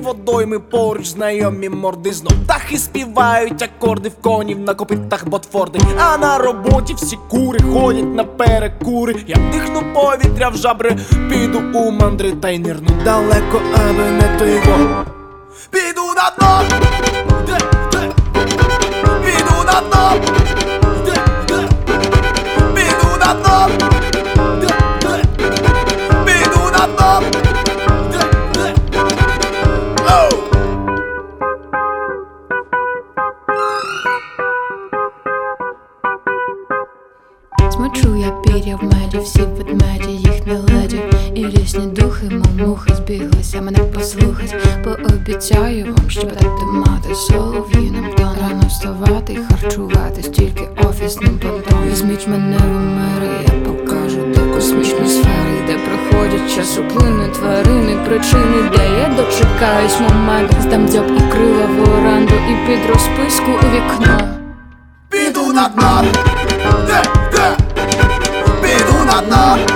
водойми, поруч знайомі морди, знов птахи співають акорди в конів на копитах ботфорди. А на роботі всі кури ходять на перекури. Я вдихну повітря в жабри, піду у мандри та й нирну далеко, аби не той во. Піду на дно, піду на дно, піду на дно, піду на дно. Смочу я пір'я в меді, всі ведмеді, їхні леді. І різні духи, мов мухи збіглися мене послухать. Пообіцяю вам щебетати мати солов'їним тоном. Рано вставати, харчуватись тільки офісним понтом. Візьміть мене в мири, я покажу, де космічні сфери, де проходять часоплини, тварини, причини, де я дочекаюсь моменту. Здам дзьоб і крила в оренду, і під розписку у вікно. Піду на дно, піду на дно.